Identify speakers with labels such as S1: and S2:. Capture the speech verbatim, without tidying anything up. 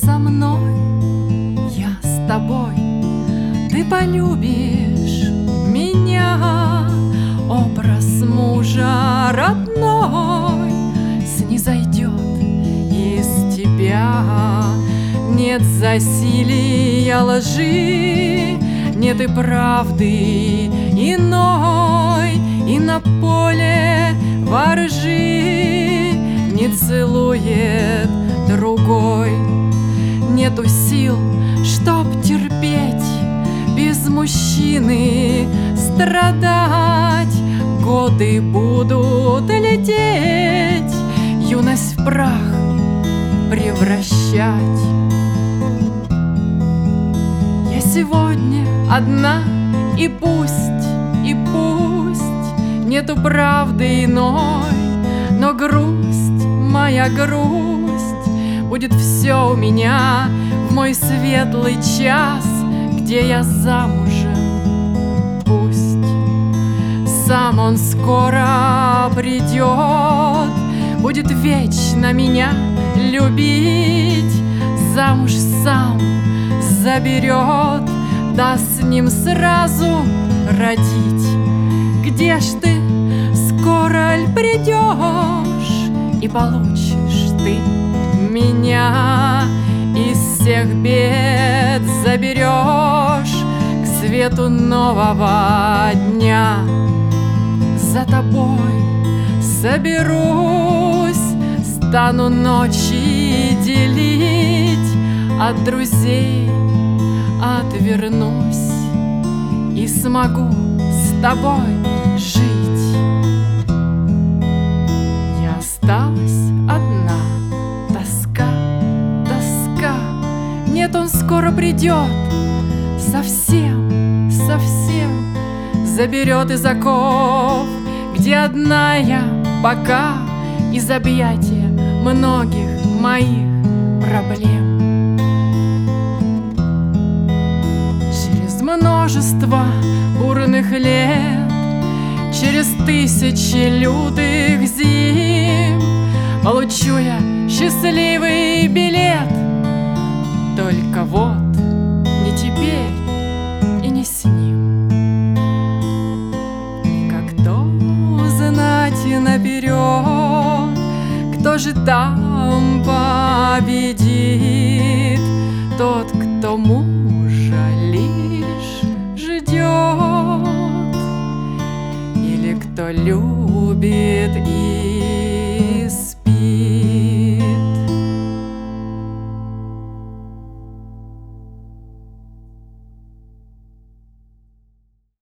S1: со мной, я с тобой, ты полюбишь меня. Образ мужа родной снизойдет из тебя. Нет засилия лжи, нет и правды иной, и на поле воржи не целует другой. Нету сил, чтоб терпеть, без мужчины страдать. Годы будут лететь, юность в прах превращать. Я сегодня одна, и пусть, и пусть нету правды иной, но грусть, моя грусть, будет все у меня в мой светлый час, где я замужем. Пусть сам он скоро придет, будет вечно меня любить, замуж сам заберет, да с ним сразу родить. Где ж ты, скоро ль придешь, и получишь ты меня, из всех бед заберешь к свету нового дня. За тобой соберусь, стану ночи делить, от друзей отвернусь и смогу с тобой жить. Я осталась одна, тоска, тоска. Нет, он скоро придет, совсем, совсем заберет из оков, где одна я пока, из объятия многих моих проблем. Через множество бурных лет, через тысячи лютых зим получу я счастливый билет. Только вот не теперь и не с ним. Наперед, кто же там победит? Тот, кто мужа лишь ждет, или кто любит и